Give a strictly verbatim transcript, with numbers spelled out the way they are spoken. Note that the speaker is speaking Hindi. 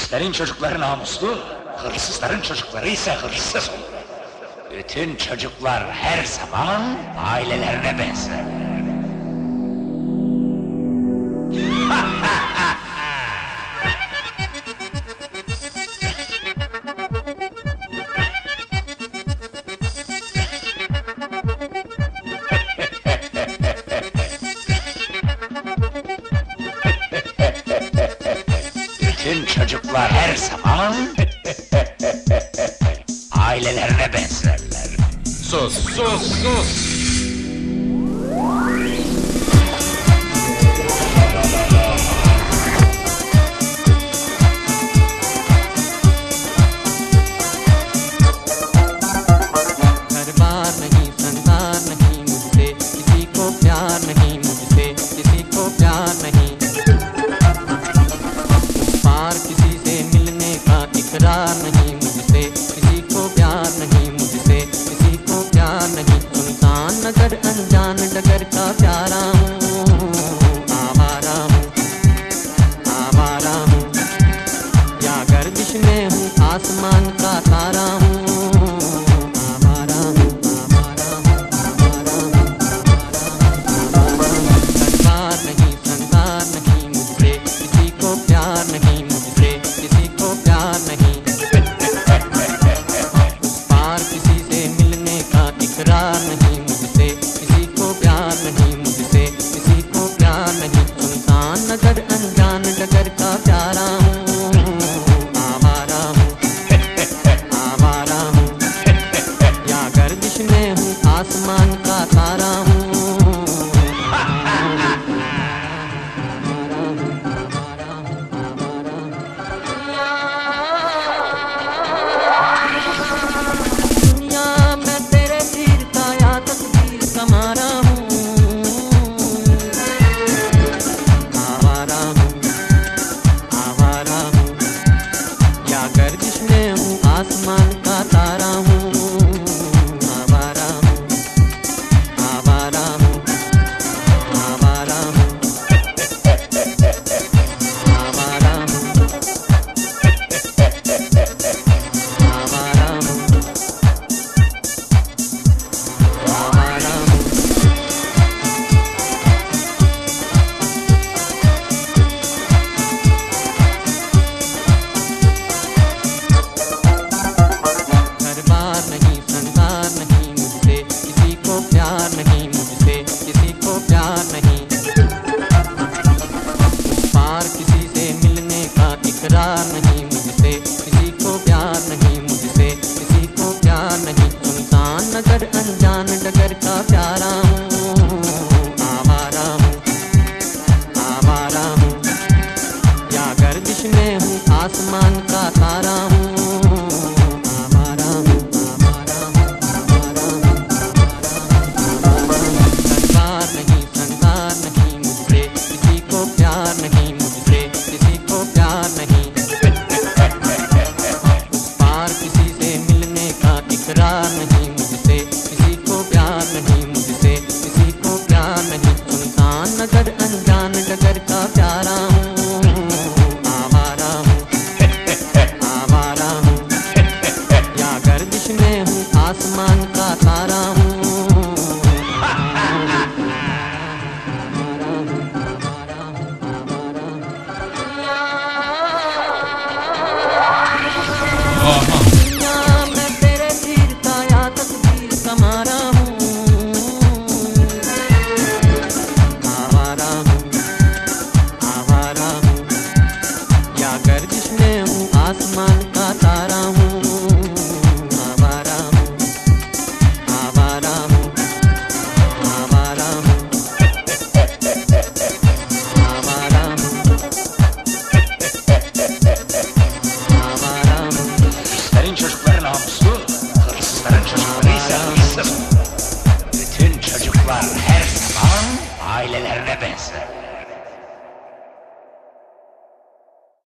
Polislerin çocukları namuslu, hırsızların çocukları ise hırsız olur. Bütün çocuklar her zaman ailelerine benzerler. Bütün çocuklar her zaman ailelerine benzerler. Sus, sus, sus! नहीं मुझसे किसी को प्यार नहीं मुझसे किसी को प्यार नहीं सुनसान नगर अनजान डगर का प्यारा हूँ आवारा हूँ आवारा हूँ या गर्दिश में हूँ आसमान का तारा हूँ आवारा हूँ आवारा हूँ आवारा हूँ सरकार नहीं संसार नहीं मुझसे किसी को प्यार नहीं मुझसे किसी को प्यार नहीं इकरार नहीं मुझसे किसी को प्यार नहीं मुझसे किसी को प्यार नहीं सुनसान नगर अनजान डगर का प्यारा हूँ आवारा हूँ आवारा हूँ या गर्दिश में हूँ आसमान का तारा हूँ आसमान का तारा हूँ आवारा हूँ आवारा हूँ आवारा हूँ आवारा हूँ आवारा हूँ आवारा हूँ नहीं संसार नहीं मुझसे किसी को प्यार नहीं मुझसे किसी को प्यार नहीं पार किसी से मिलने का इकरार नहीं मुझसे किसी को प्यार नहीं मुझसे किसी को प्यार नहीं सुनसान नगर अनजान डगर का प्यारा हूँ आवारा हूँ आवारा हूँ या गर्दिश में हूँ आसमान का तारा हूँ नहीं मुझसे किसी को प्यार नहीं पार किसी से मिलने का इकरार नहीं मुझसे किसी को प्यार नहीं मुझसे किसी को प्यार नहीं सुनसान नगर अनजान डगर का प्यारा हूँ आवारा हूँ आवारा हूँ या गर्दिश में हूँ आसमान का तारा हूँ मैं तेरे तीर का या तकदीर का मारा हूँ आवारा हूँ आवारा हूँ या गर्दिश में हूँ आसमान का तारा हूँ आवारा हूँ आवारा हूँ आवारा हूँ आवारा हूँ आवारा हूँ Polislerin çocukları namuslu, hırsızların çocukları ise hırsız olur. Bütün çocuklar her zaman ailelerine benzer.